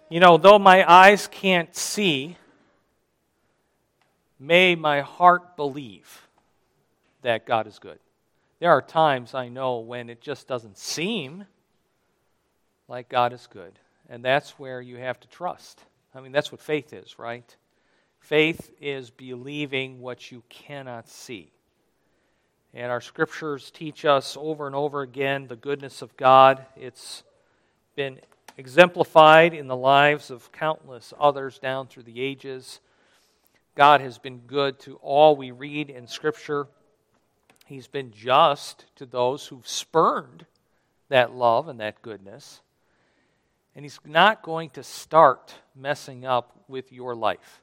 Though my eyes can't see, may my heart believe that God is good. There are times I know when it just doesn't seem like God is good. And that's where you have to trust. That's what faith is, right? Faith is believing what you cannot see. And our scriptures teach us over and over again the goodness of God. It's been exemplified in the lives of countless others down through the ages. God has been good to all we read in Scripture. He's been just to those who've spurned that love and that goodness. And He's not going to start messing up with your life.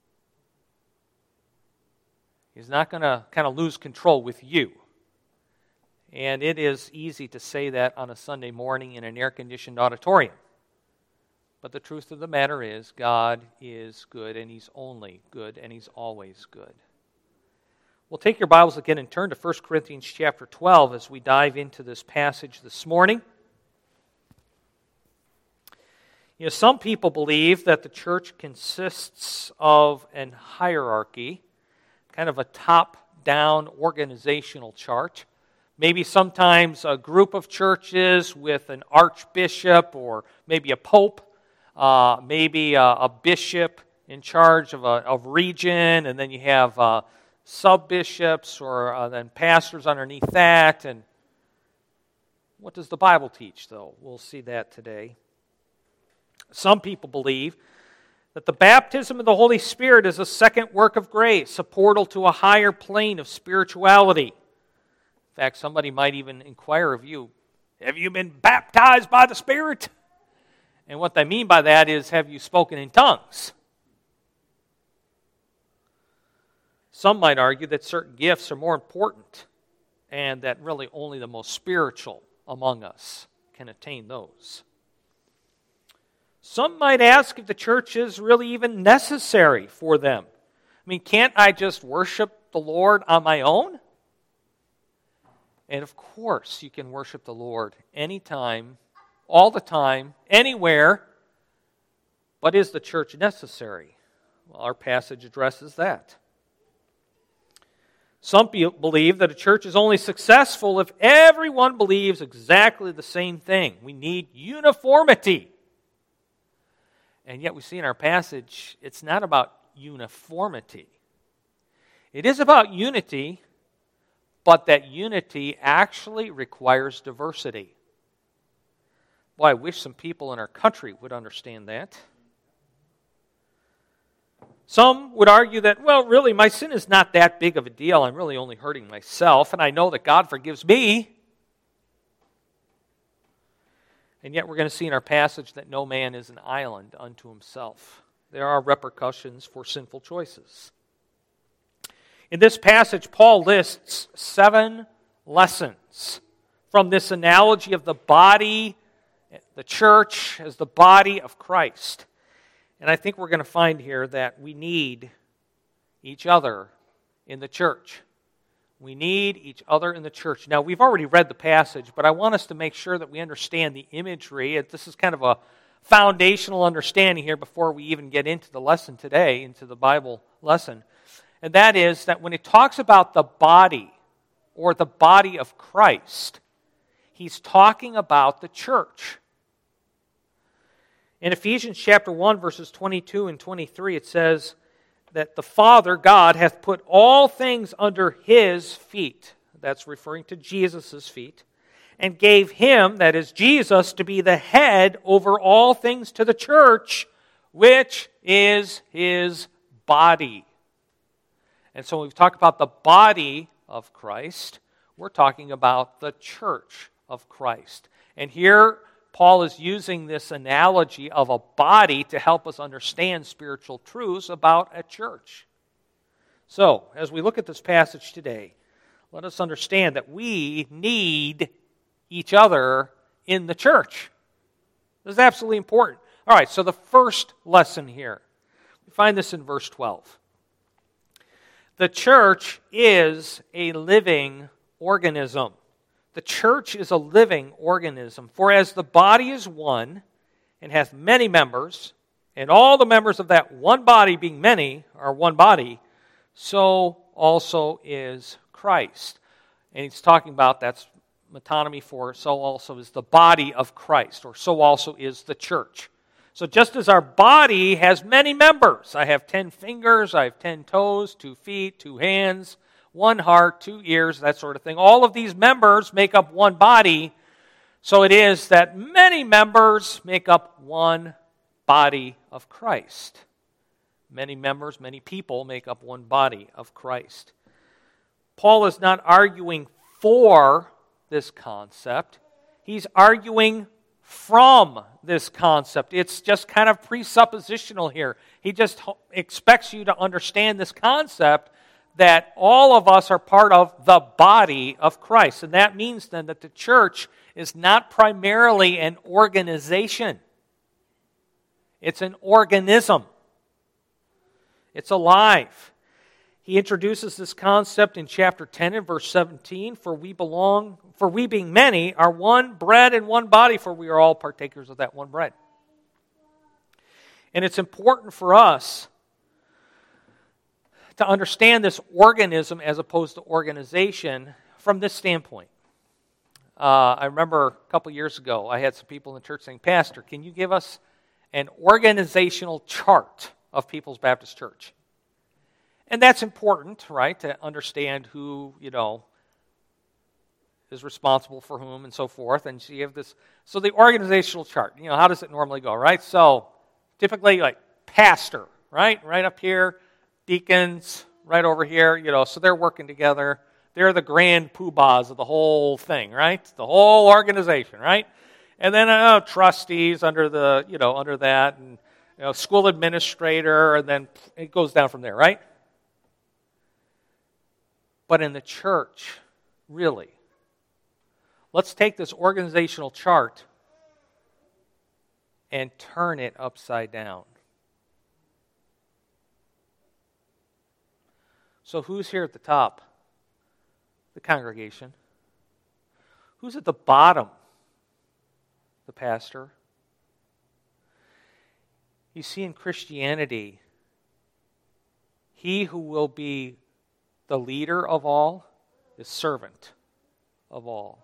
He's not going to kind of lose control with you. And it is easy to say that on a Sunday morning in an air-conditioned auditorium. But the truth of the matter is, God is good, and He's only good, and He's always good. We'll take your Bibles again and turn to 1 Corinthians chapter 12 as we dive into this passage this morning. Some people believe that the church consists of an hierarchy, kind of a top-down organizational chart. Maybe sometimes a group of churches with an archbishop or maybe a pope, maybe a bishop in charge of a region, and then you have sub-bishops or then pastors underneath that. And what does the Bible teach, though? We'll see that today. Some people believe that the baptism of the Holy Spirit is a second work of grace, a portal to a higher plane of spirituality. In fact, somebody might even inquire of you, have you been baptized by the Spirit? And what they mean by that is, have you spoken in tongues? Some might argue that certain gifts are more important and that really only the most spiritual among us can attain those. Some might ask if the church is really even necessary for them. Can't I just worship the Lord on my own? And of course, you can worship the Lord anytime, all the time, anywhere. But is the church necessary? Well, our passage addresses that. Some believe that a church is only successful if everyone believes exactly the same thing. We need uniformity. And yet we see in our passage, it's not about uniformity. It is about unity, but that unity actually requires diversity. Boy, I wish some people in our country would understand that. Some would argue that, well, really, my sin is not that big of a deal. I'm really only hurting myself, and I know that God forgives me. And yet we're going to see in our passage that no man is an island unto himself. There are repercussions for sinful choices. In this passage, Paul lists 7 lessons from this analogy of the body, the church, as the body of Christ. And I think we're going to find here that we need each other in the church. We need each other in the church. Now, we've already read the passage, but I want us to make sure that we understand the imagery. This is kind of a foundational understanding here before we even get into the lesson today, into the Bible lesson. And that is that when it talks about the body, or the body of Christ, he's talking about the church. In Ephesians chapter 1, verses 22 and 23, it says that the Father, God, hath put all things under His feet. That's referring to Jesus' feet. And gave Him, that is Jesus, to be the head over all things to the church, which is His body. And so when we talk about the body of Christ, we're talking about the church of Christ. And here, Paul is using this analogy of a body to help us understand spiritual truths about a church. So, as we look at this passage today, let us understand that we need each other in the church. This is absolutely important. All right, so the first lesson here, we find this in verse 12. The church is a living organism. The church is a living organism. For as the body is one, and hath many members, and all the members of that one body, being many, are one body, so also is Christ. And he's talking about, that's metonymy for so also is the body of Christ, or so also is the church. So just as our body has many members, I have 10 fingers, I have 10 toes, 2 feet, 2 hands, 1 heart, 2 ears, that sort of thing. All of these members make up one body. So it is that many members make up one body of Christ. Many members, many people make up one body of Christ. Paul is not arguing for this concept. He's arguing from this concept. It's just kind of presuppositional here. He just expects you to understand this concept that all of us are part of the body of Christ. And that means then that the church is not primarily an organization. It's an organism. It's alive. He introduces this concept in chapter 10 and verse 17. For we being many are one bread and one body, for we are all partakers of that one bread. And it's important for us to understand this organism as opposed to organization from this standpoint. I remember a couple years ago, I had some people in the church saying, Pastor, can you give us an organizational chart of People's Baptist Church? And that's important, right, to understand who, is responsible for whom and so forth. And so you have this, so the organizational chart, how does it normally go, right? So typically like pastor, right up here, deacons right over here, so they're working together. They're the grand poobahs of the whole thing, right? The whole organization, right? And then trustees under the, under that, and school administrator, and then it goes down from there, right? But in the church, really, let's take this organizational chart and turn it upside down. So who's here at the top? The congregation. Who's at the bottom? The pastor. You see, in Christianity, he who will be the leader of all is servant of all.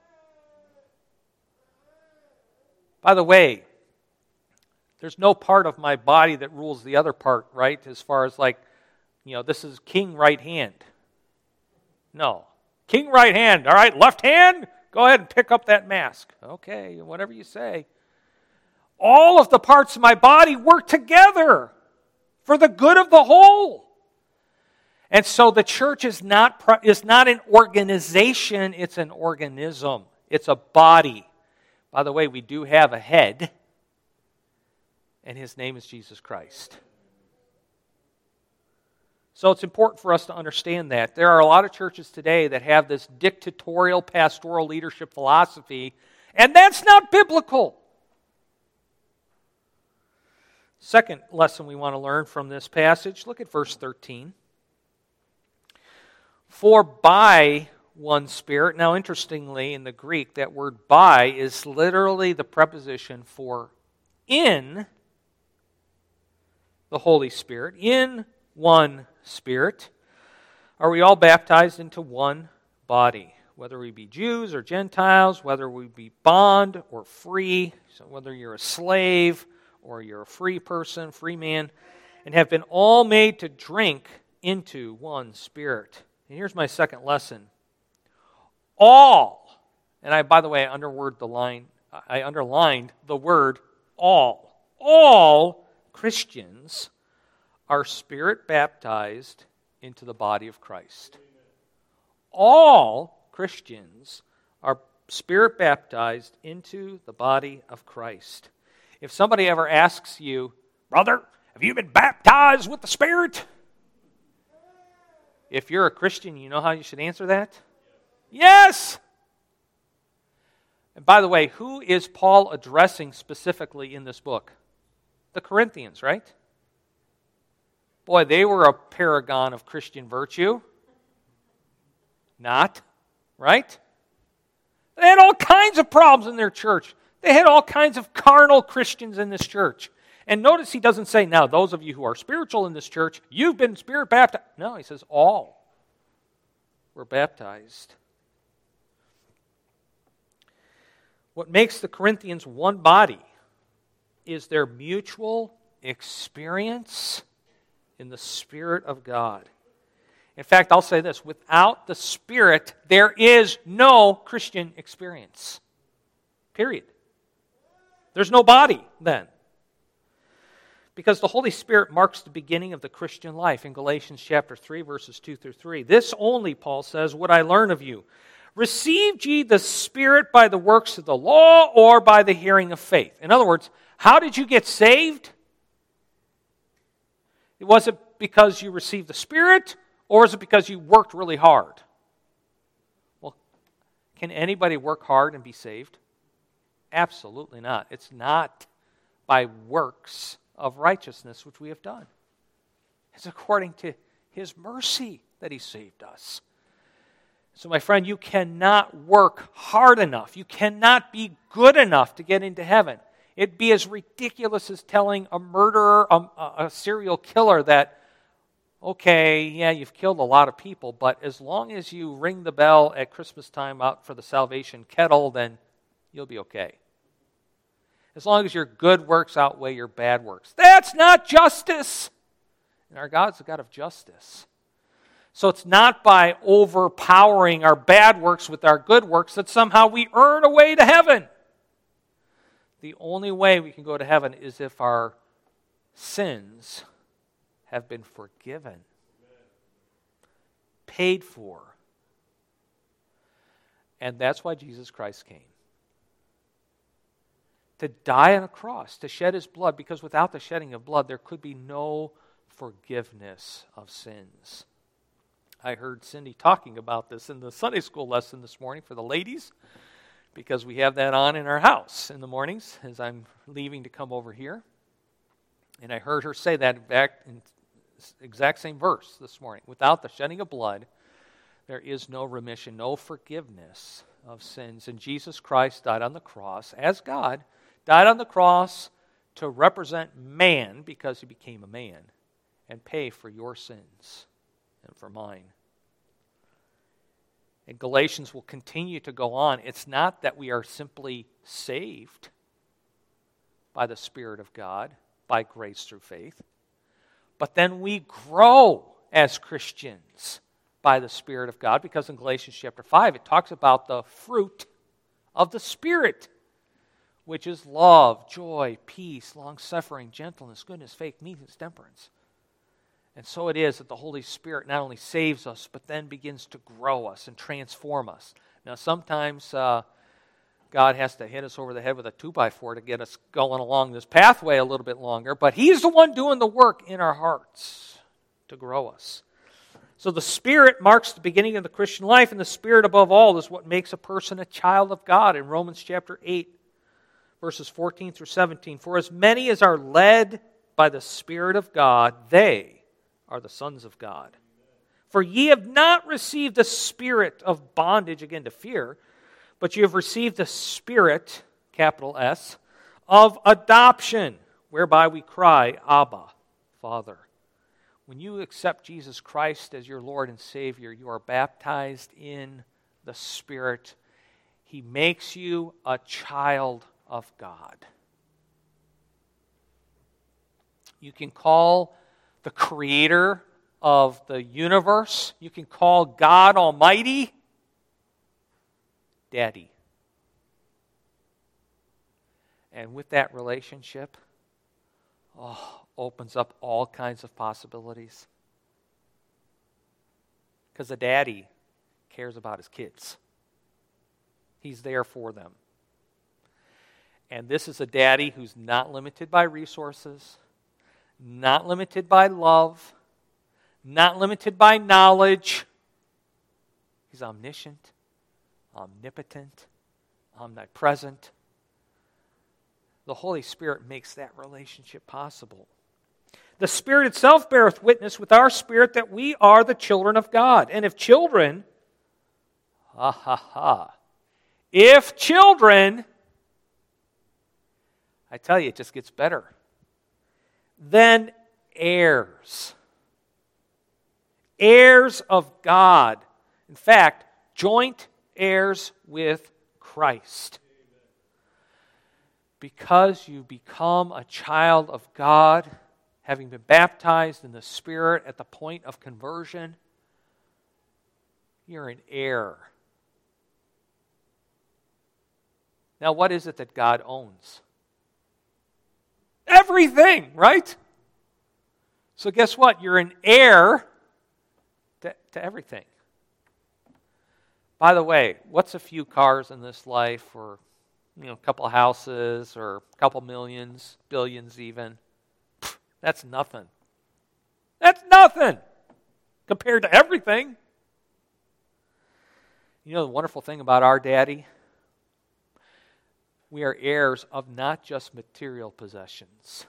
By the way, there's no part of my body that rules the other part, right? As far as this is king right hand. No. King right hand, all right, left hand, go ahead and pick up that mask. Okay, whatever you say. All of the parts of my body work together for the good of the whole. And so the church is not an organization, it's an organism. It's a body. By the way, we do have a head, and his name is Jesus Christ. So it's important for us to understand that. There are a lot of churches today that have this dictatorial pastoral leadership philosophy, and that's not biblical. Second lesson we want to learn from this passage, look at verse 13. For by one Spirit, now interestingly in the Greek, that word by is literally the preposition for in the Holy Spirit, in one Spirit, are we all baptized into one body, whether we be Jews or Gentiles, whether we be bond or free, so whether you're a slave or you're a free person, free man, and have been all made to drink into one Spirit. And here's my second lesson. All, and by the way, I underlined the word all Christians are Spirit baptized into the body of Christ. All Christians are Spirit baptized into the body of Christ. If somebody ever asks you, brother, have you been baptized with the Spirit? If you're a Christian, you know how you should answer that? Yes! And by the way, who is Paul addressing specifically in this book? The Corinthians, right? Boy, they were a paragon of Christian virtue. Not, right? They had all kinds of problems in their church. They had all kinds of carnal Christians in this church. And notice he doesn't say, now, those of you who are spiritual in this church, you've been spirit baptized. No, he says all were baptized. What makes the Corinthians one body is their mutual experience in the Spirit of God. In fact, I'll say this, without the Spirit, there is no Christian experience. Period. There's no body then. Because the Holy Spirit marks the beginning of the Christian life in Galatians chapter 3, verses 2 through 3. This only, Paul says, would I learn of you. Received ye the Spirit by the works of the law or by the hearing of faith? In other words, how did you get saved? Was it because you received the Spirit, or is it because you worked really hard? Well, can anybody work hard and be saved? Absolutely not. It's not by works of righteousness which we have done. It's according to His mercy that He saved us. So my friend, you cannot work hard enough. You cannot be good enough to get into heaven. It'd be as ridiculous as telling a murderer, a serial killer that, okay, yeah, you've killed a lot of people, but as long as you ring the bell at Christmas time out for the salvation kettle, then you'll be okay. As long as your good works outweigh your bad works. That's not justice. And our God's a God of justice. So it's not by overpowering our bad works with our good works that somehow we earn a way to heaven. The only way we can go to heaven is if our sins have been forgiven, paid for. And that's why Jesus Christ came. To die on a cross, to shed His blood, because without the shedding of blood, there could be no forgiveness of sins. I heard Cindy talking about this in the Sunday school lesson this morning for the ladies, because we have that on in our house in the mornings as I'm leaving to come over here. And I heard her say that exact same verse this morning. Without the shedding of blood, there is no remission, no forgiveness of sins. And Jesus Christ died on the cross as God, died on the cross to represent man because He became a man and pay for your sins and for mine. And Galatians will continue to go on. It's not that we are simply saved by the Spirit of God, by grace through faith, but then we grow as Christians by the Spirit of God, because in Galatians chapter 5 it talks about the fruit of the Spirit, which is love, joy, peace, long-suffering, gentleness, goodness, faith, meekness, temperance. And so it is that the Holy Spirit not only saves us, but then begins to grow us and transform us. Now sometimes God has to hit us over the head with a 2x4 to get us going along this pathway a little bit longer, but He's the one doing the work in our hearts to grow us. So the Spirit marks the beginning of the Christian life, and the Spirit above all is what makes a person a child of God in Romans chapter 8, verses 14 through 17. For as many as are led by the Spirit of God, they are the sons of God. For ye have not received the spirit of bondage again to fear, but you have received the Spirit, capital S, of adoption, whereby we cry, Abba, Father. When you accept Jesus Christ as your Lord and Savior, you are baptized in the Spirit. He makes you a child of God. You can call the Creator of the universe, you can call God Almighty Daddy. And with that relationship, opens up all kinds of possibilities. Because a daddy cares about his kids. He's there for them. And this is a daddy who's not limited by resources, not limited by love, not limited by knowledge. He's omniscient, omnipotent, omnipresent. The Holy Spirit makes that relationship possible. The Spirit itself beareth witness with our spirit that we are the children of God. And if children, if children, I tell you, it just gets better. Then heirs. Heirs of God. In fact, joint heirs with Christ. Because you become a child of God, having been baptized in the Spirit at the point of conversion, you're an heir. Now, what is it that God owns? Everything, right? So guess what? You're an heir to everything. By the way, what's a few cars in this life, or a couple of houses, or a couple millions, billions even? That's nothing. That's nothing compared to everything. You know the wonderful thing about our daddy? We are heirs of not just material possessions,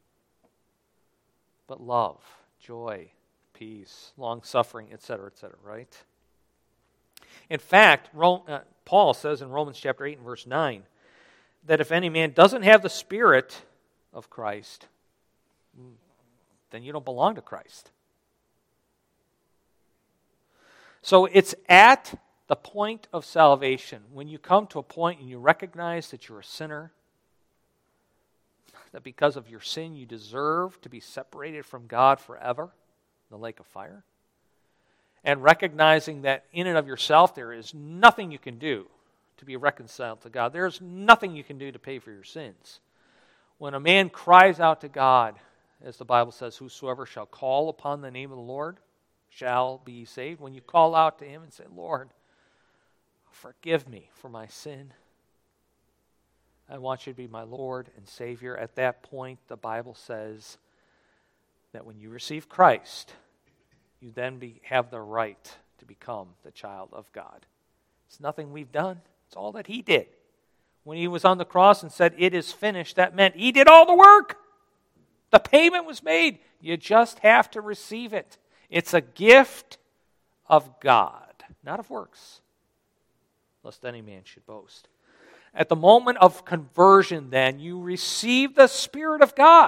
but love, joy, peace, long-suffering, etc., right? In fact, Paul says in Romans chapter 8 and verse 9 that if any man doesn't have the Spirit of Christ, then you don't belong to Christ. So it's at the point of salvation, when you come to a point and you recognize that you're a sinner, that because of your sin you deserve to be separated from God forever in the lake of fire, and recognizing that in and of yourself there is nothing you can do to be reconciled to God. There's nothing you can do to pay for your sins. When a man cries out to God, as the Bible says, whosoever shall call upon the name of the Lord shall be saved. When you call out to Him and say, Lord, forgive me for my sin. I want you to be my Lord and Savior. At that point, the Bible says that when you receive Christ, you then have the right to become the child of God. It's nothing we've done. It's all that He did. When He was on the cross and said, it is finished, that meant He did all the work. The payment was made. You just have to receive it. It's a gift of God, not of works, lest any man should boast. At the moment of conversion, then, you receive the Spirit of God.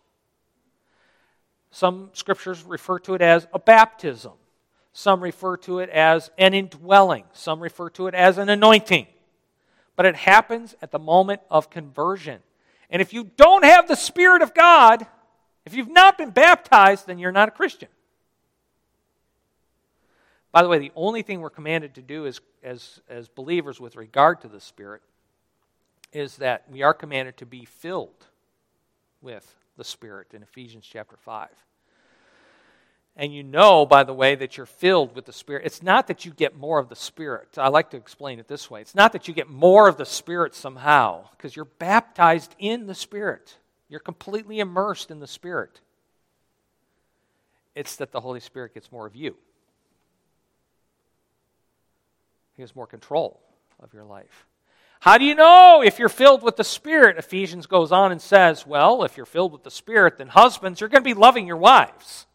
Some scriptures refer to it as a baptism. Some refer to it as an indwelling. Some refer to it as an anointing. But it happens at the moment of conversion. And if you don't have the Spirit of God, if you've not been baptized, then you're not a Christian. By the way, the only thing we're commanded to do as believers with regard to the Spirit is that we are commanded to be filled with the Spirit in Ephesians chapter 5. And you know, by the way, that you're filled with the Spirit. It's not that you get more of the Spirit. I like to explain it this way. It's not that you get more of the Spirit somehow, because you're baptized in the Spirit. You're completely immersed in the Spirit. It's that the Holy Spirit gets more of you. He has more control of your life. How do you know if you're filled with the Spirit? Ephesians goes on and says, well, if you're filled with the Spirit, then husbands, you're going to be loving your wives.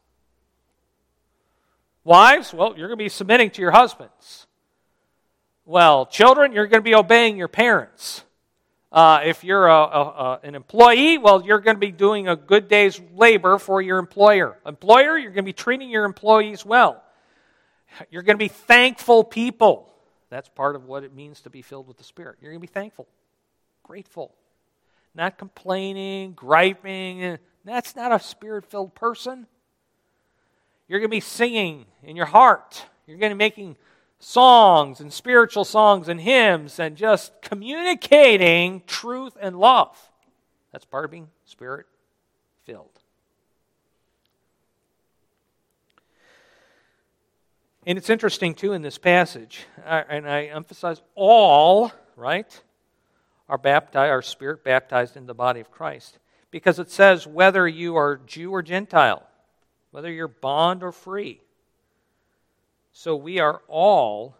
Wives, well, you're going to be submitting to your husbands. Well, children, you're going to be obeying your parents. If you're an employee, well, you're going to be doing a good day's labor for your employer. Employer, you're going to be treating your employees well. You're going to be thankful people. That's part of what it means to be filled with the Spirit. You're going to be thankful, grateful, not complaining, griping. That's not a Spirit-filled person. You're going to be singing in your heart. You're going to be making songs and spiritual songs and hymns and just communicating truth and love. That's part of being Spirit-filled. And it's interesting, too, in this passage, and I emphasize all, right, are baptized, are Spirit baptized in the body of Christ. Because it says whether you are Jew or Gentile, whether you're bond or free. So we are all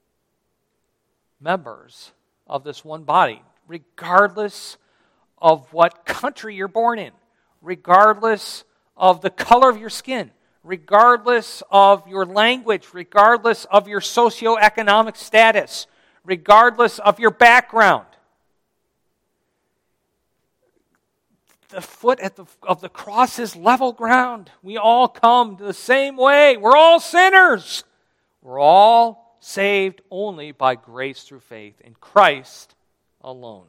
members of this one body, regardless of what country you're born in, regardless of the color of your skin, regardless of your language, regardless of your socioeconomic status, regardless of your background. the foot of the cross is level ground. We all come the same way. We're all sinners. We're all saved only by grace through faith in Christ alone.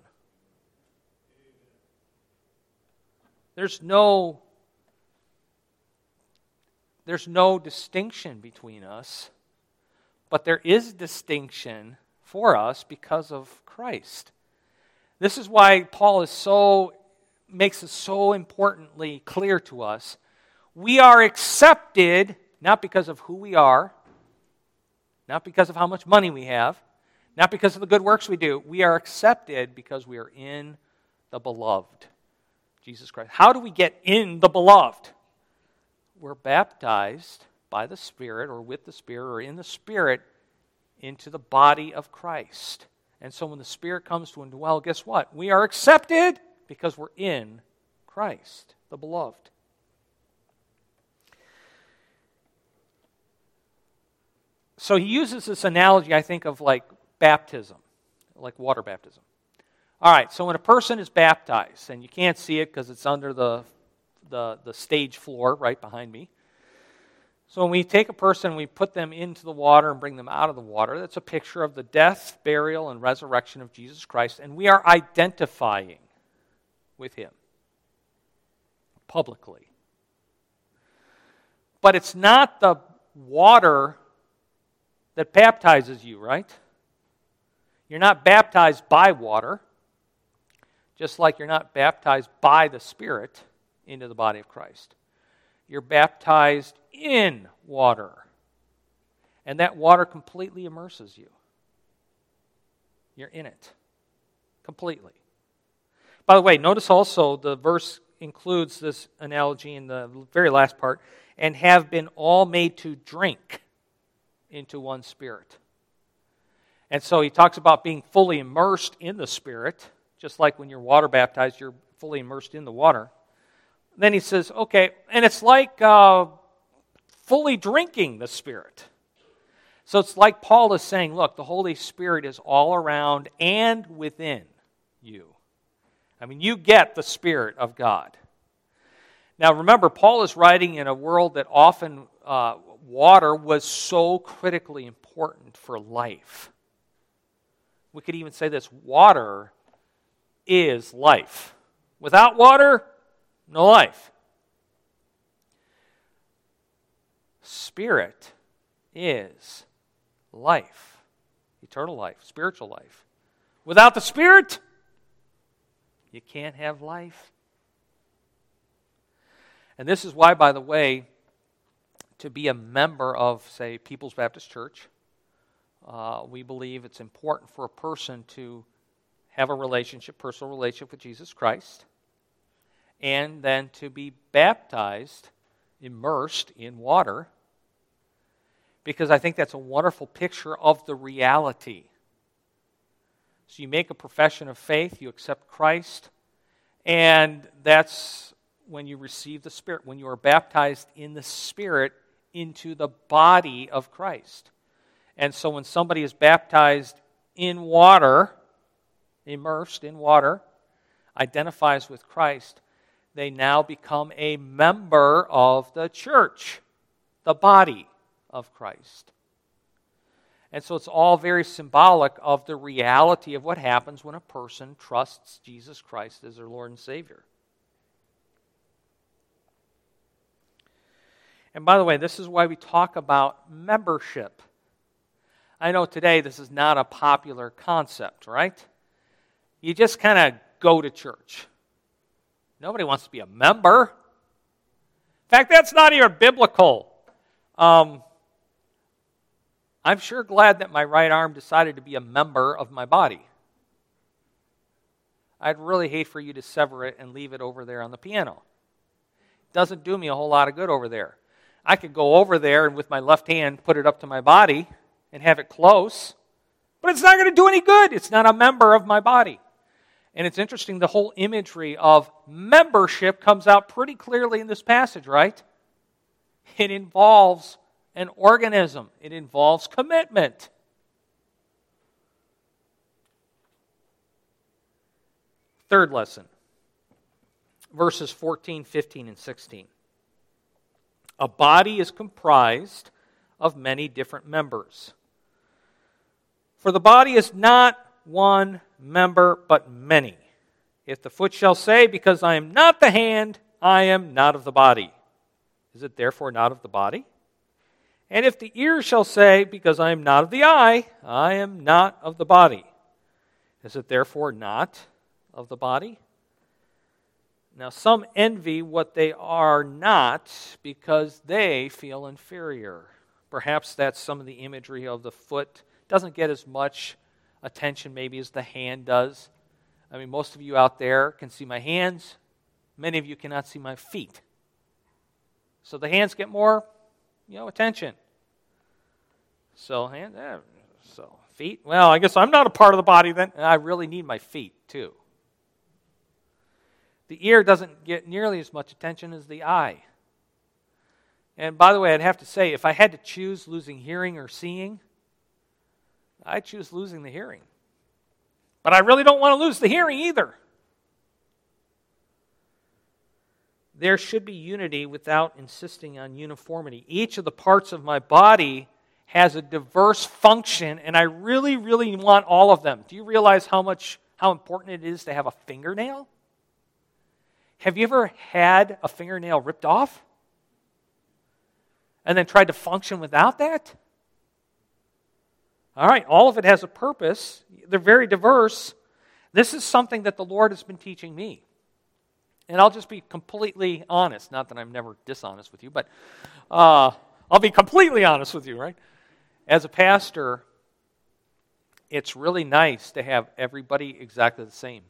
There's no distinction between us, but there is distinction for us because of Christ. This is why Paul makes it so importantly clear to us. We are accepted not because of who we are, not because of how much money we have, not because of the good works we do. We are accepted because we are in the beloved, Jesus Christ. How do we get in the beloved? We're baptized by the Spirit or with the Spirit or in the Spirit into the body of Christ. And so when the Spirit comes to indwell, guess what? We are accepted because we're in Christ, the beloved. So he uses this analogy, I think, of like baptism, like water baptism. All right, so when a person is baptized, and you can't see it because it's under the stage floor right behind me. So when we take a person and we put them into the water and bring them out of the water, that's a picture of the death, burial, and resurrection of Jesus Christ, and we are identifying with Him publicly. But it's not the water that baptizes you, right? You're not baptized by water, just like you're not baptized by the Spirit into the body of Christ. You're baptized in water, and that water completely immerses you. You're in it completely. By the way, notice also the verse includes this analogy in the very last part, and have been all made to drink into one Spirit. And so he talks about being fully immersed in the Spirit, just like when you're water baptized, you're fully immersed in the water. Then he says, okay, and it's like fully drinking the Spirit. So it's like Paul is saying, look, the Holy Spirit is all around and within you. I mean, you get the Spirit of God. Now remember, Paul is writing in a world that often water was so critically important for life. We could even say this, water is life. Without water, no life. Spirit is life. Eternal life, spiritual life. Without the Spirit, you can't have life. And this is why, by the way, to be a member of, say, People's Baptist Church, we believe it's important for a person to have a relationship, personal relationship with Jesus Christ, and then to be baptized, immersed in water, because I think that's a wonderful picture of the reality. So you make a profession of faith, you accept Christ, and that's when you receive the Spirit, when you are baptized in the Spirit into the body of Christ. And so when somebody is baptized in water, immersed in water, identifies with Christ, they now become a member of the church, the body of Christ. And so it's all very symbolic of the reality of what happens when a person trusts Jesus Christ as their Lord and Savior. And by the way, this is why we talk about membership. I know today this is not a popular concept, right? You just kind of go to church. Nobody wants to be a member. In fact, that's not even biblical. I'm sure glad that my right arm decided to be a member of my body. I'd really hate for you to sever it and leave it over there on the piano. It doesn't do me a whole lot of good over there. I could go over there and with my left hand put it up to my body and have it close, but it's not going to do any good. It's not a member of my body. And it's interesting, the whole imagery of membership comes out pretty clearly in this passage, right? It involves an organism. It involves commitment. Third lesson. verses 14, 15, and 16. A body is comprised of many different members. For the body is not one member, but many. If the foot shall say, because I am not the hand, I am not of the body, is it therefore not of the body? And if the ear shall say, because I am not of the eye, I am not of the body, is it therefore not of the body? Now some envy what they are not because they feel inferior. Perhaps that's some of the imagery of the foot. Doesn't get as much attention maybe as the hand does. I mean, most of you out there can see my hands. Many of you cannot see my feet. So the hands get more, attention. So feet. Well, I guess I'm not a part of the body then. I really need my feet too. The ear doesn't get nearly as much attention as the eye. And by the way, I'd have to say, if I had to choose losing hearing or seeing, I'd choose losing the hearing. But I really don't want to lose the hearing either. There should be unity without insisting on uniformity. Each of the parts of my body has a diverse function, and I really, really want all of them. Do you realize how important it is to have a fingernail? Have you ever had a fingernail ripped off and then tried to function without that? All right, all of it has a purpose. They're very diverse. This is something that the Lord has been teaching me. And I'll just be completely honest. Not that I'm never dishonest with you, but I'll be completely honest with you, right? As a pastor, it's really nice to have everybody exactly the same.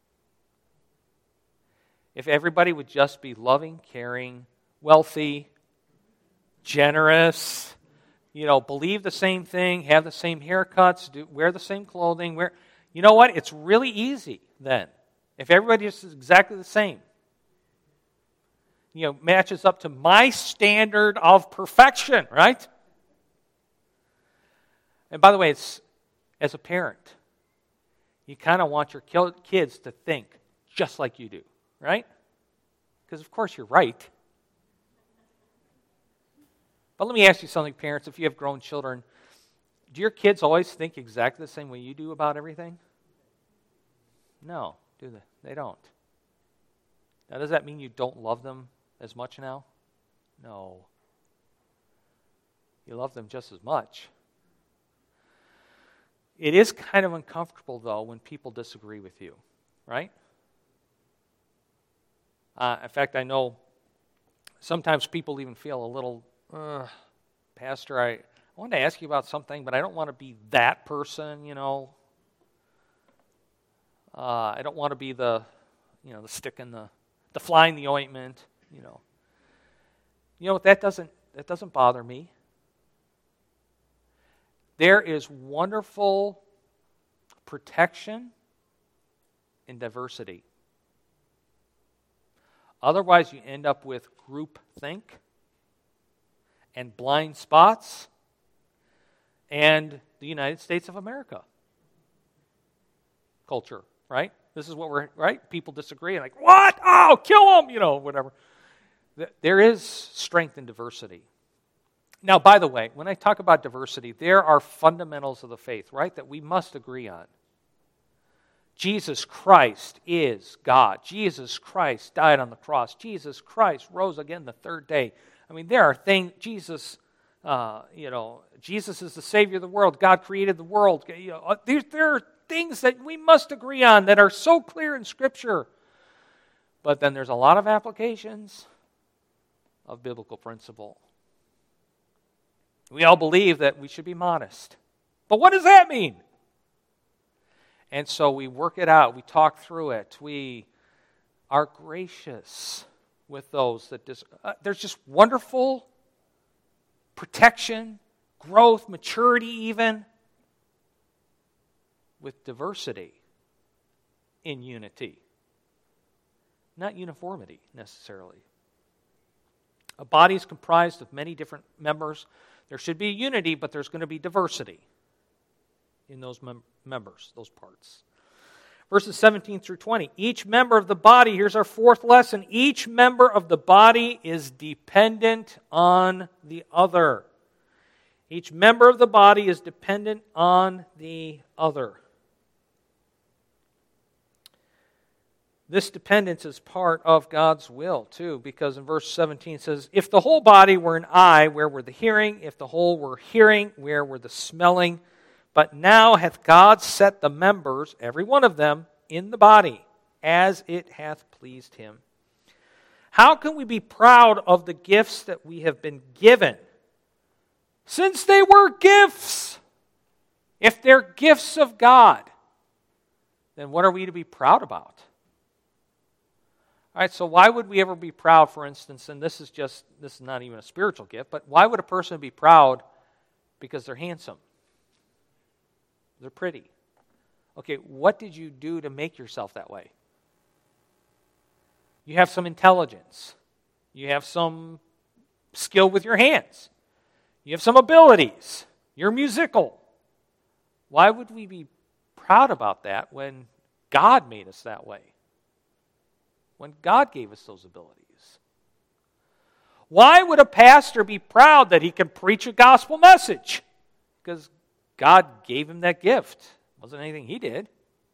If everybody would just be loving, caring, wealthy, generous, believe the same thing, have the same haircuts, wear the same clothing. You know what? It's really easy then. If everybody is exactly the same, matches up to my standard of perfection, right? And by the way, it's as a parent, you kind of want your kids to think just like you do, right? Because of course you're right. But let me ask you something, parents. If you have grown children, do your kids always think exactly the same way you do about everything? No, do they? They don't. Now, does that mean you don't love them as much now? No. You love them just as much. It is kind of uncomfortable, though, when people disagree with you, right? In fact, I know sometimes people even feel a little, Pastor, I wanted to ask you about something, but I don't want to be that person, I don't want to be the stick in the fly in the ointment, that doesn't bother me. There is wonderful protection in diversity. Otherwise, you end up with groupthink and blind spots and the United States of America culture, right? This is what we're, right? People disagree, like, what? Oh, kill them, whatever. There is strength in diversity. Now, by the way, when I talk about diversity, there are fundamentals of the faith, right, that we must agree on. Jesus Christ is God. Jesus Christ died on the cross. Jesus Christ rose again the third day. I mean, there are things, Jesus is the Savior of the world. God created the world. There are things that we must agree on that are so clear in Scripture. But then there's a lot of applications of biblical principle. We all believe that we should be modest. But what does that mean? And so we work it out. We talk through it. We are gracious with those that there's just wonderful protection, growth, maturity even, with diversity in unity. Not uniformity necessarily. A body is comprised of many different members. There should be unity, but there's going to be diversity in those members, those parts. Verses 17 through 20. Each member of the body, here's our fourth lesson, each member of the body is dependent on the other. Each member of the body is dependent on the other. This dependence is part of God's will, too, because in verse 17 it says, if the whole body were an eye, where were the hearing? If the whole were hearing, where were the smelling? But now hath God set the members, every one of them, in the body, as it hath pleased him. How can we be proud of the gifts that we have been given? Since they were gifts. If they're gifts of God, then what are we to be proud about? All right, so why would we ever be proud, for instance, and this is not even a spiritual gift, but why would a person be proud because they're handsome? They're pretty. Okay, what did you do to make yourself that way? You have some intelligence. You have some skill with your hands. You have some abilities. You're musical. Why would we be proud about that when God made us that way? When God gave us those abilities? Why would a pastor be proud that he can preach a gospel message? Because God gave him that gift. It wasn't anything he did.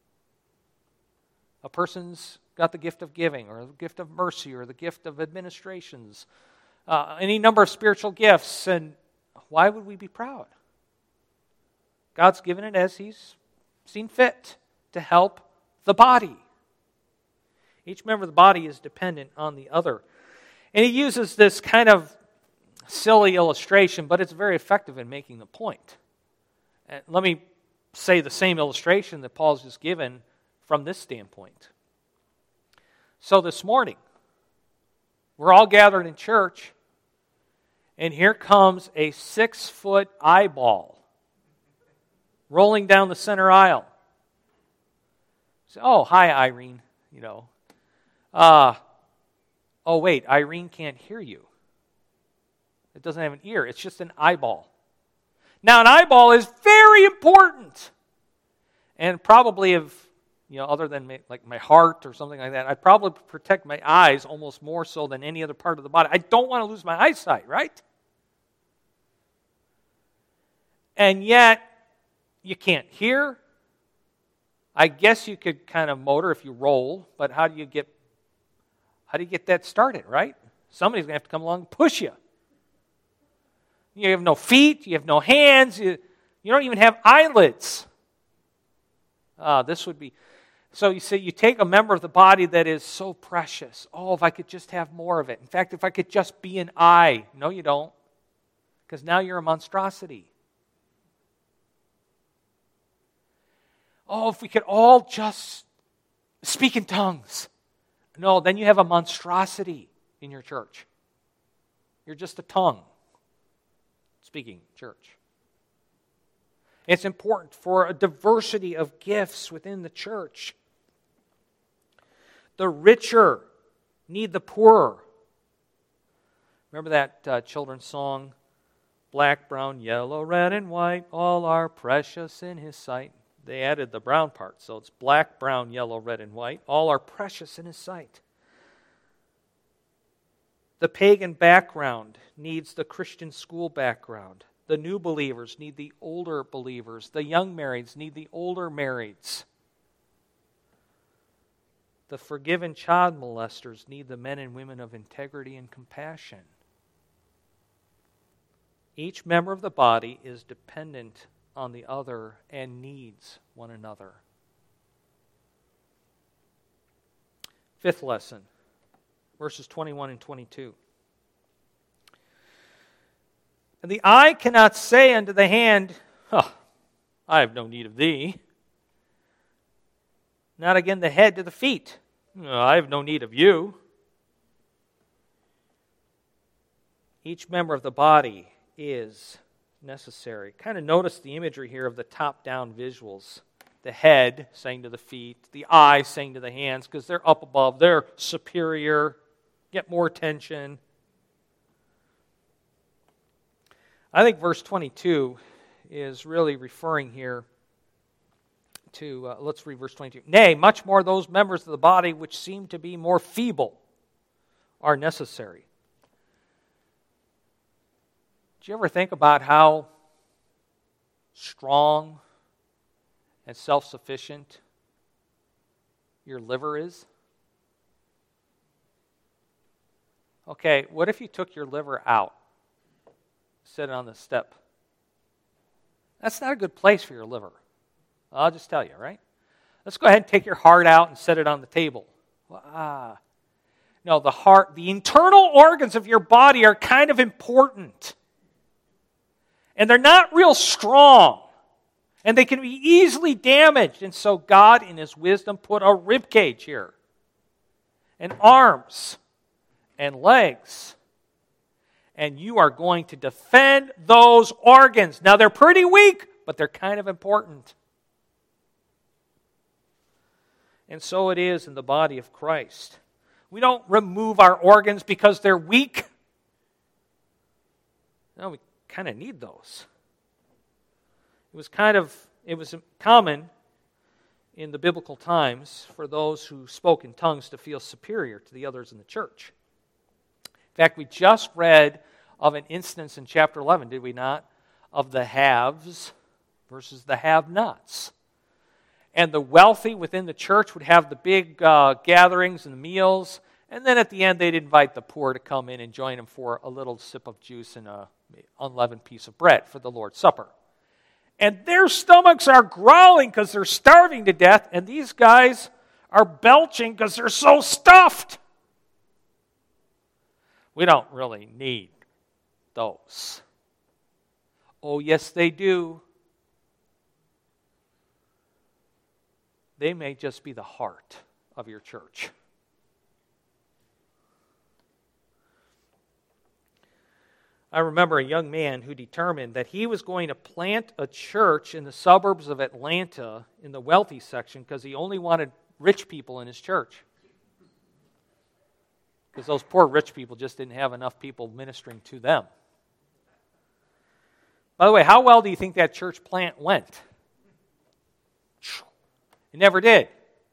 A person's got the gift of giving, or the gift of mercy, or the gift of administrations, any number of spiritual gifts, and why would we be proud? God's given it as he's seen fit to help the body. Each member of the body is dependent on the other. And he uses this kind of silly illustration, but it's very effective in making the point. And let me say the same illustration that Paul's just given from this standpoint. So this morning, we're all gathered in church, and here comes a 6-foot eyeball rolling down the center aisle. So, oh, hi, Irene. Oh, wait, Irene can't hear you. It doesn't have an ear. It's just an eyeball. Now, an eyeball is very important. And probably other than my heart or something like that, I'd probably protect my eyes almost more so than any other part of the body. I don't want to lose my eyesight, right? And yet, you can't hear. I guess you could kind of motor if you roll, but how do you get that started, right? Somebody's going to have to come along and push you. You have no feet, you have no hands, you don't even have eyelids. This would be, so you say you take a member of the body that is so precious. Oh, if I could just have more of it. In fact, if I could just be an eye. No, you don't. Because now you're a monstrosity. Oh, if we could all just speak in tongues. No, then you have a monstrosity in your church. You're just a tongue speaking church. It's important for a diversity of gifts within the church. The richer need the poorer. Remember that children's song, black, brown, yellow, red, and white, all are precious in his sight. They added the brown part, so it's black, brown, yellow, red, and white. All are precious in his sight. The pagan background needs the Christian school background. The new believers need the older believers. The young marrieds need the older marrieds. The forgiven child molesters need the men and women of integrity and compassion. Each member of the body is dependent on the other and needs one another. Fifth lesson, verses 21 and 22. And the eye cannot say unto the hand, I have no need of thee. Not again the head to the feet, I have no need of you. Each member of the body is necessary. Kind of notice the imagery here of the top-down visuals. The head saying to the feet, the eye saying to the hands, because they're up above, they're superior, get more attention. I think verse 22 is really referring here let's read verse 22. Nay, much more those members of the body which seem to be more feeble are necessary. Did you ever think about how strong and self-sufficient your liver is? Okay, what if you took your liver out, set it on the step? That's not a good place for your liver. I'll just tell you, right? Let's go ahead and take your heart out and set it on the table. No, the heart, the internal organs of your body are kind of important. And they're not real strong. And they can be easily damaged. And so God, in His wisdom, put a rib cage here. And arms. And legs. And you are going to defend those organs. Now, they're pretty weak, but they're kind of important. And so it is in the body of Christ. We don't remove our organs because they're weak. No, we kind of need those. It was common in the biblical times for those who spoke in tongues to feel superior to the others in the church. In fact, we just read of an instance in chapter 11, did we not? Of the haves versus the have-nots. And the wealthy within the church would have the big gatherings and the meals, and then at the end they'd invite the poor to come in and join them for a little sip of juice and an unleavened piece of bread for the Lord's Supper. And their stomachs are growling because they're starving to death, and these guys are belching because they're so stuffed. We don't really need those. Oh, yes, they do. They may just be the heart of your church. I remember a young man who determined that he was going to plant a church in the suburbs of Atlanta in the wealthy section because he only wanted rich people in his church. Because those poor rich people just didn't have enough people ministering to them. By the way, how well do you think that church plant went? It never did.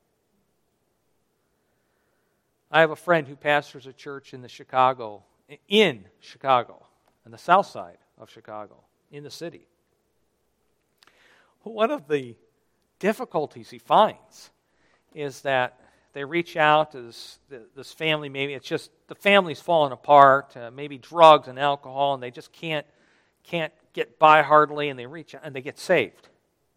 I have a friend who pastors a church in Chicago, on the south side of Chicago, in the city. One of the difficulties he finds is that they reach out to this family, maybe it's just the family's falling apart, maybe drugs and alcohol, and they just can't get by hardly, and they reach out and they get saved.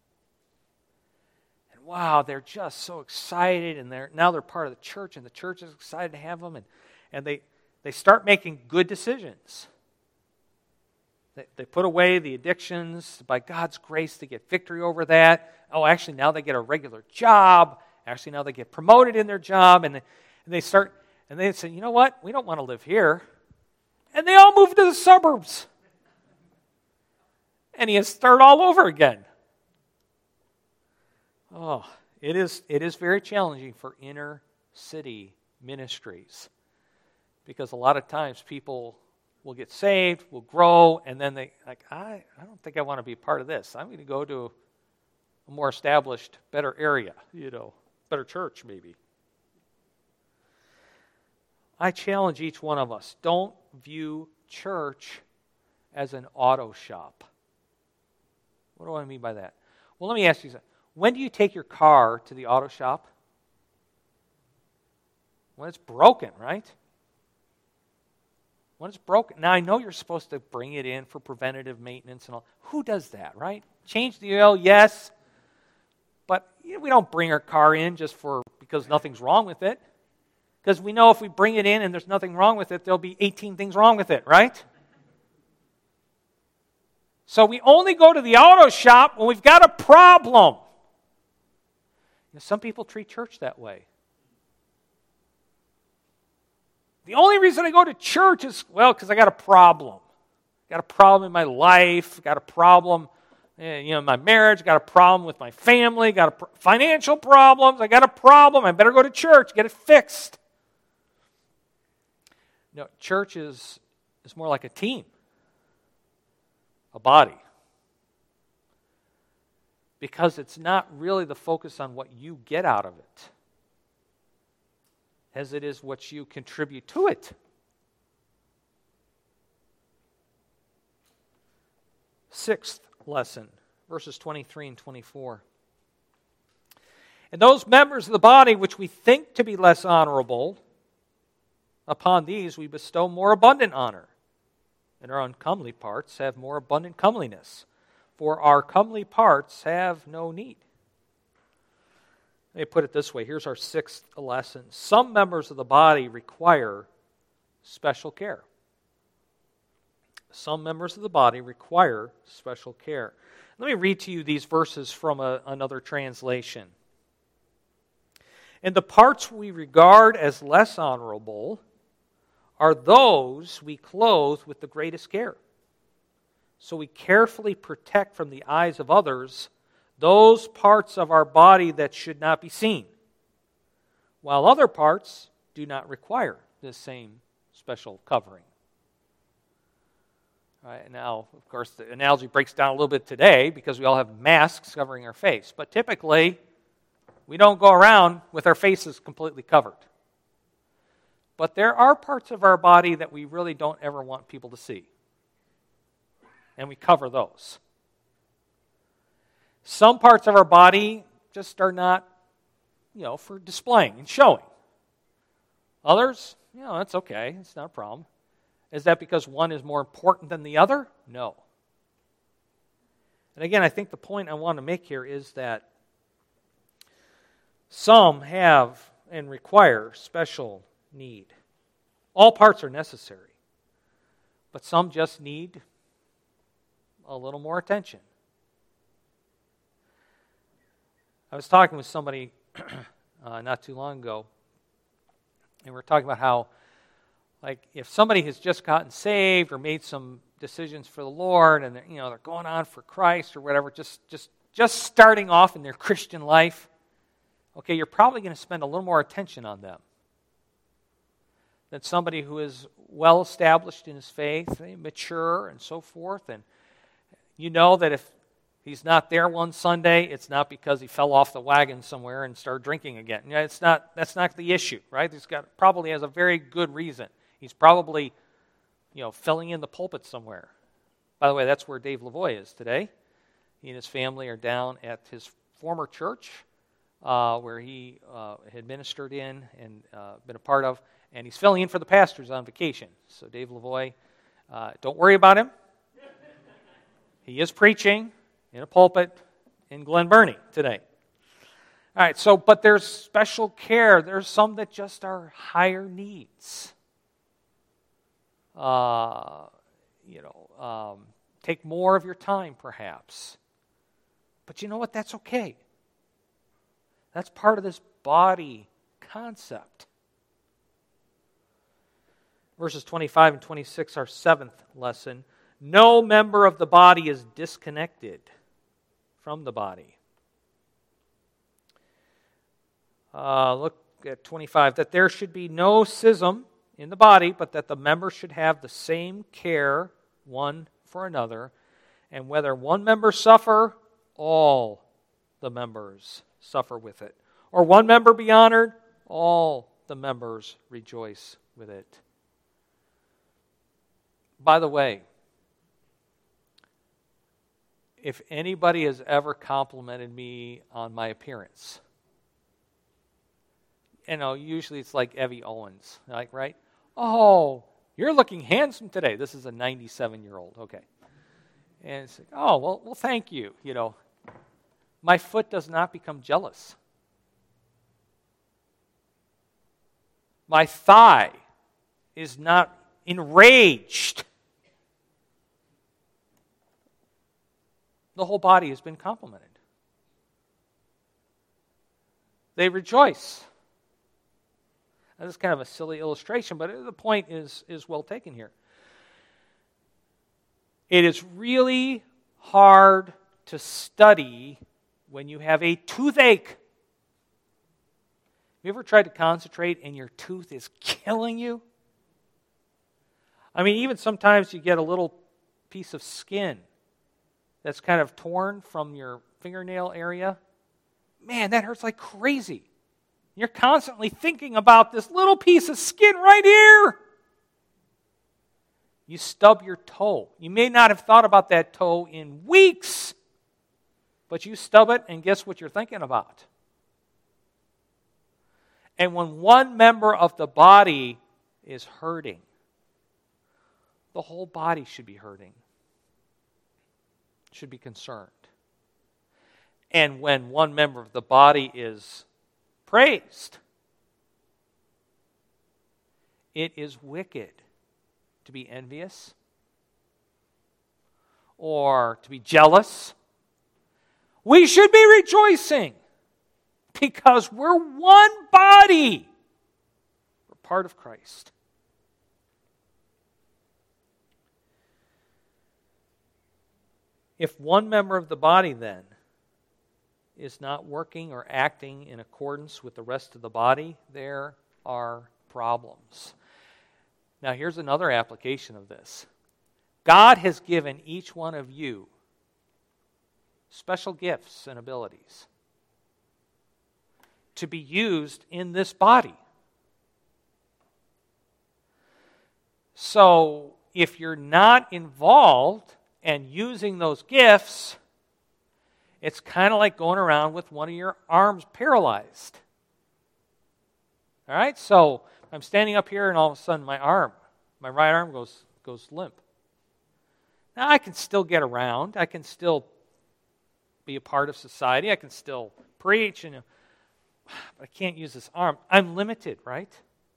And wow, they're just so excited, and now they're part of the church, and the church is excited to have them, and they start making good decisions. They put away the addictions. By God's grace, they get victory over that. Oh, actually, now they get a regular job. Actually, now they get promoted in their job, and they say, you know what? We don't want to live here. And they all move to the suburbs. And he has to start all over again. Oh, it is very challenging for inner city ministries. Because a lot of times people will get saved, will grow, and then I don't think I want to be a part of this. I'm going to go to a more established, better area, better church maybe. I challenge each one of us, don't view church as an auto shop. What do I mean by that? Well, let me ask you something. When do you take your car to the auto shop? When it's broken, right? When it's broken. Now, I know you're supposed to bring it in for preventative maintenance and all. Who does that, right? Change the oil, yes. But we don't bring our car in just because nothing's wrong with it. Because we know if we bring it in and there's nothing wrong with it, there'll be 18 things wrong with it, right? So we only go to the auto shop when we've got a problem. Some people treat church that way. The only reason I go to church is, because I got a problem. Got a problem in my life, got a problem in my marriage, got a problem with my family, got financial problems, I got a problem, I better go to church, get it fixed. No, church is more like a team, a body. because it's not really the focus on what you get out of it as it is what you contribute to it. Sixth lesson, verses 23 and 24. And those members of the body which we think to be less honorable, upon these we bestow more abundant honor, and our uncomely parts have more abundant comeliness, for our comely parts have no need. Let me put it this way. Here's our sixth lesson. Some members of the body require special care. Some members of the body require special care. Let me read to you these verses from another translation. And the parts we regard as less honorable are those we clothe with the greatest care. So we carefully protect from the eyes of others those parts of our body that should not be seen, while other parts do not require this same special covering. All right, now, of course, the analogy breaks down a little bit today because we all have masks covering our face. But typically, we don't go around with our faces completely covered. But there are parts of our body that we really don't ever want people to see. And we cover those. Some parts of our body just are not, for displaying and showing. Others, that's okay. It's not a problem. Is that because one is more important than the other? No. And again, I think the point I want to make here is that some have and require special need. All parts are necessary, but some just need a little more attention. I was talking with somebody not too long ago, and we were talking about how, if somebody has just gotten saved or made some decisions for the Lord, and they're going on for Christ or whatever, just starting off in their Christian life, okay, you're probably going to spend a little more attention on them than somebody who is well established in his faith, mature, and so forth. And you know that if he's not there one Sunday, it's not because he fell off the wagon somewhere and started drinking again. That's not the issue, right? He's probably has a very good reason. He's probably, filling in the pulpit somewhere. By the way, that's where Dave Lavoie is today. He and his family are down at his former church, where he had ministered in and been a part of, and he's filling in for the pastors on vacation. So Dave Lavoie, don't worry about him. He is preaching in a pulpit in Glen Burnie today. All right, but there's special care. There's some that just are higher needs. Take more of your time, perhaps. But you know what? That's okay. That's part of this body concept. Verses 25 and 26, our seventh lesson. No member of the body is disconnected from the body. Look at 25. That there should be no schism in the body, but that the members should have the same care one for another. And whether one member suffer, all the members suffer with it. Or one member be honored, all the members rejoice with it. By the way, if anybody has ever complimented me on my appearance, usually it's like Evie Owens, right? Oh, you're looking handsome today. This is a 97-year-old, okay. And it's like, oh, well, thank you. My foot does not become jealous. My thigh is not enraged. The whole body has been complimented. They rejoice. Now, this is kind of a silly illustration, but the point is well taken here. It is really hard to study when you have a toothache. Have you ever tried to concentrate and your tooth is killing you? Even sometimes you get a little piece of skin that's kind of torn from your fingernail area, man, that hurts like crazy. You're constantly thinking about this little piece of skin right here. You stub your toe. You may not have thought about that toe in weeks, but you stub it, and guess what you're thinking about? And when one member of the body is hurting, the whole body should be hurting, should be concerned. And when one member of the body is praised, it is wicked to be envious or to be jealous. We should be rejoicing because we're one body. We're part of Christ. If one member of the body then is not working or acting in accordance with the rest of the body, there are problems. Now, here's another application of this. God has given each one of you special gifts and abilities to be used in this body. So, if you're not involved and using those gifts, it's kind of like going around with one of your arms paralyzed. All right? So, I'm standing up here and all of a sudden my right arm goes limp. Now, I can still get around. I can still be a part of society. I can still preach, but I can't use this arm. I'm limited, right?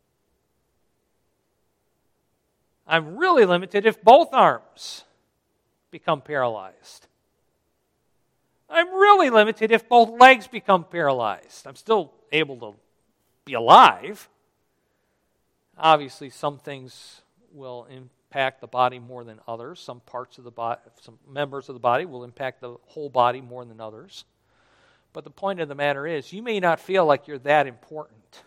I'm really limited if both arms become paralyzed. I'm really limited if both legs become paralyzed. I'm still able to be alive. Obviously, some things will impact the body more than others. Some parts of the body, some members of the body will impact the whole body more than others. But the point of the matter is, you may not feel like you're that important.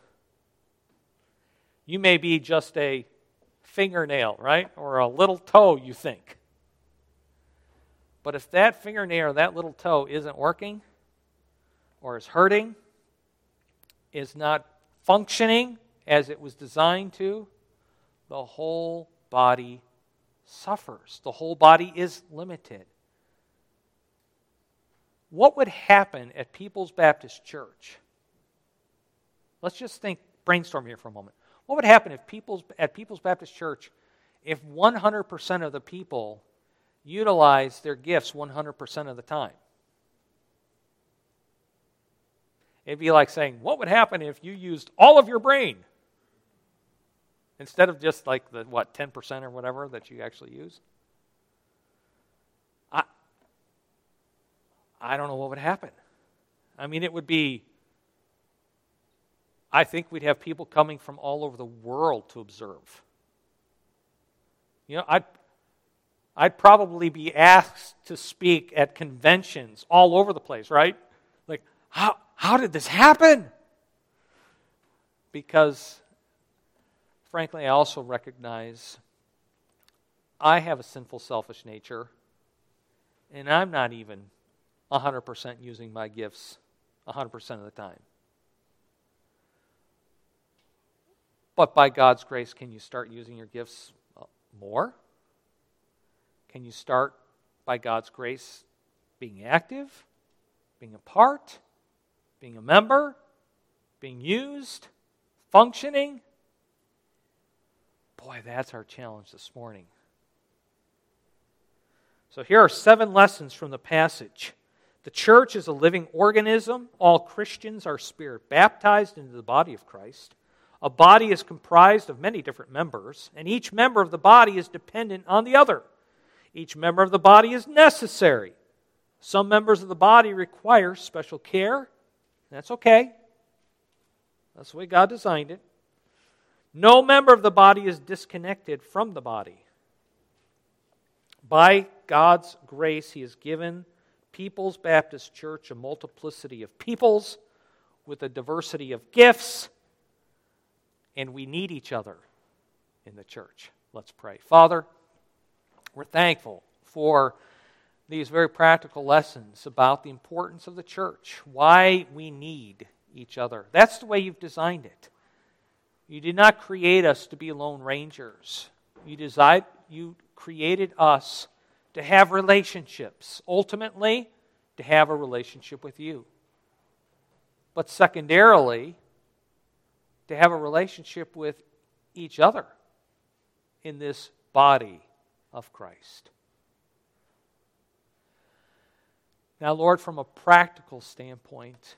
You may be just a fingernail, right? Or a little toe, you think. But if that fingernail or that little toe isn't working, or is hurting, is not functioning as it was designed to, the whole body suffers. The whole body is limited. What would happen at People's Baptist Church? Let's just brainstorm here for a moment. What would happen at People's Baptist Church if 100% of the people utilized their gifts 100% of the time? It'd be like saying, what would happen if you used all of your brain instead of just like the 10% or whatever that you actually use? I don't know what would happen. I mean, it would be, I think we'd have people coming from all over the world to observe. You know, I'd probably be asked to speak at conventions all over the place, right? Like, how did this happen? Because, frankly, I also recognize I have a sinful, selfish nature, and I'm not even 100% using my gifts 100% of the time. But by God's grace, can you start using your gifts more? Can you start, by God's grace, being active, being a part, being a member, being used, functioning? Boy, that's our challenge this morning. So here are 7 lessons from the passage. The church is a living organism. All Christians are spirit baptized into the body of Christ. A body is comprised of many different members, and each member of the body is dependent on the other. Each member of the body is necessary. Some members of the body require special care. That's okay. That's the way God designed it. No member of the body is disconnected from the body. By God's grace, He has given People's Baptist Church a multiplicity of peoples with a diversity of gifts, and we need each other in the church. Let's pray. Father, we're thankful for these very practical lessons about the importance of the church, why we need each other. That's the way you've designed it. You did not create us to be lone rangers. You created us to have relationships. Ultimately, to have a relationship with you. But secondarily, to have a relationship with each other in this body of Christ. Now, Lord, from a practical standpoint,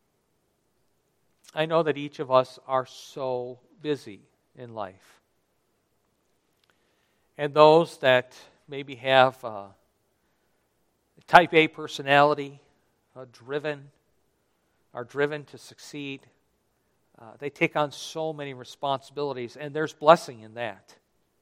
I know that each of us are so busy in life. And those that maybe have a type A personality, are driven to succeed, they take on so many responsibilities, and there's blessing in that.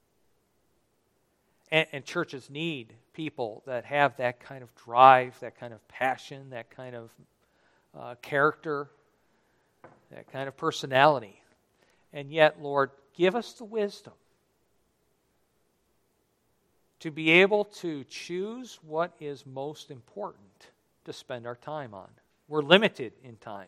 And churches need people that have that kind of drive, that kind of passion, that kind of character, that kind of personality. And yet, Lord, give us the wisdom to be able to choose what is most important to spend our time on. We're limited in time.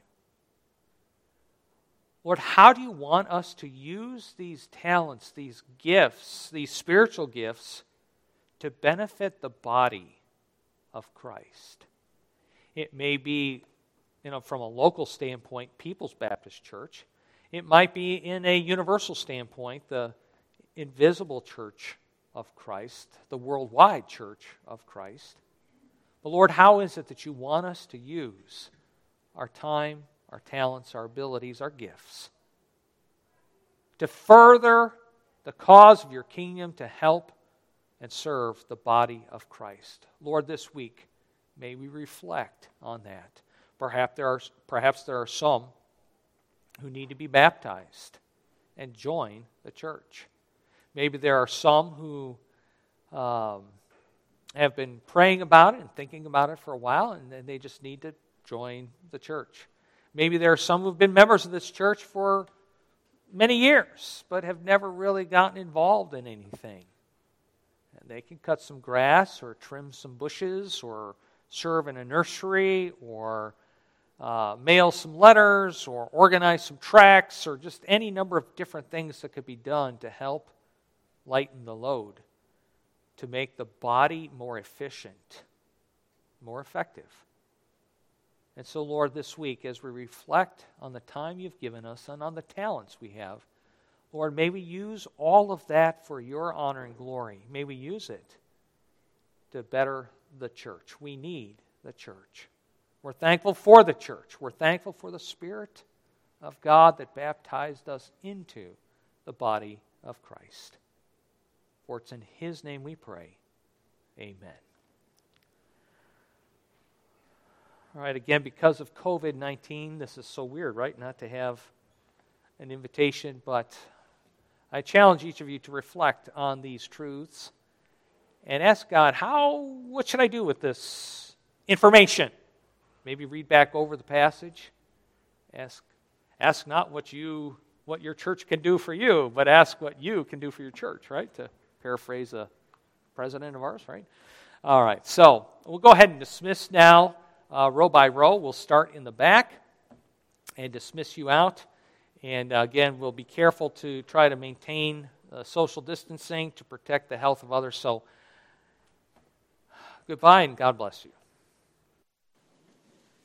Lord, how do you want us to use these talents, these gifts, these spiritual gifts, to benefit the body of Christ? It may be, from a local standpoint, People's Baptist Church. It might be in a universal standpoint, the invisible church of Christ, the worldwide church of Christ. But Lord, how is it that you want us to use our time, our talents, our abilities, our gifts to further the cause of your kingdom, to help and serve the body of Christ? Lord, this week, may we reflect on that. Perhaps there are some who need to be baptized and join the church. Maybe there are some who have been praying about it and thinking about it for a while, and then they just need to join the church. Maybe there are some who've been members of this church for many years, but have never really gotten involved in anything. And they can cut some grass or trim some bushes or serve in a nursery or mail some letters or organize some tracts or just any number of different things that could be done to help lighten the load, to make the body more efficient, more effective. And so, Lord, this week, as we reflect on the time you've given us and on the talents we have, Lord, may we use all of that for your honor and glory. May we use it to better the church. We need the church. We're thankful for the church. We're thankful for the Spirit of God that baptized us into the body of Christ. For it's in His name we pray. Amen. All right, again, because of COVID-19, this is so weird, right? Not to have an invitation, but I challenge each of you to reflect on these truths and ask God, what should I do with this information? Maybe read back over the passage. Ask not what your church can do for you, but ask what you can do for your church, right? To paraphrase a president of ours, right? All right, so we'll go ahead and dismiss now. Row by row. We'll start in the back and dismiss you out. And again, we'll be careful to try to maintain social distancing to protect the health of others. So, goodbye and God bless you.